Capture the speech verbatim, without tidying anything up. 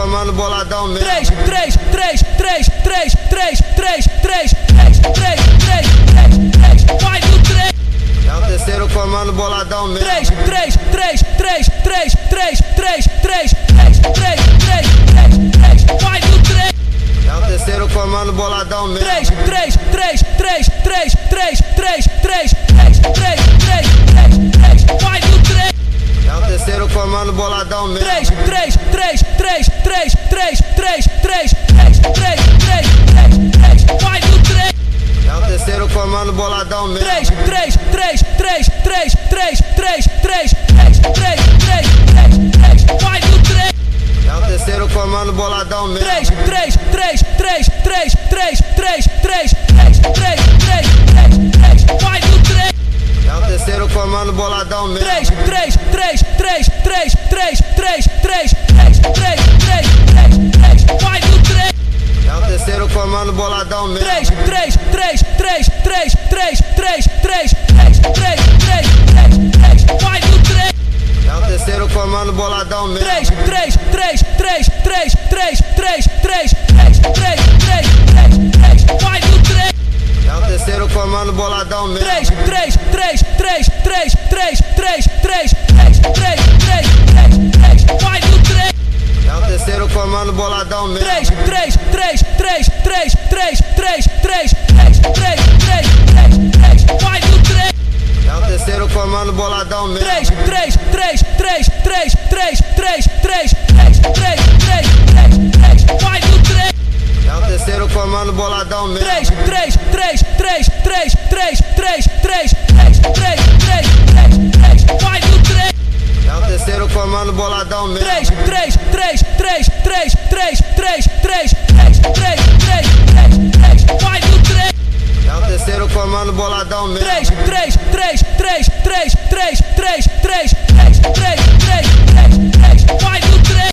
comando boladão mesmo. três, três, três, três, três, três, três, três, três, três, três, três, vai no três. É o terceiro comando boladão mesmo. três, três, três, três, três, três, três, três, três, três, três, três, vai no três. É o terceiro comando boladão mesmo. três, três, três, três, três, três, três, três, três, três, três, três, vai no três. É o terceiro comando boladão mesmo. três, três, três, três, três, três, três, três, três, três, três, três, vai no três. É o terceiro comando boladão mesmo. três, três, três, três, três, três, três, três, três, três, três, três, vai no três. É o terceiro comando boladão mesmo. três, três, três, três, três, três, três, três, três, três, três, três, vai no três. É o terceiro comando boladão mesmo. três, três, três, três, três, três, três, três, três, três, três, três, vai no três. É o terceiro comando boladão mesmo. três, três, três, três, três, três, três, três, três, três, três, três, vai no três. É o terceiro comando boladão mesmo. três, três, três, três, três, três, três, três, três, três, três, três, vai no três. É o terceiro comando boladão mesmo. três, três, três, três, três, três, três, três, três, três, três, três, vai no três. É o terceiro comando boladão mesmo. três, três, três, três, três, três, três, três, três, três, três, três, vai no três. É o terceiro comando boladão mesmo. três, três, três, três, três, três, três, três, três, três, três, três, vai no três. É o terceiro comando boladão mesmo. três, três, três, três, três, três, três, três, três, três, três, três, vai no três. É o terceiro comando boladão mesmo. três, três, três, três, três, três, três, três, três, três, três, três, vai no três. É o terceiro comando boladão mesmo. três, três, três, três, três, três, três,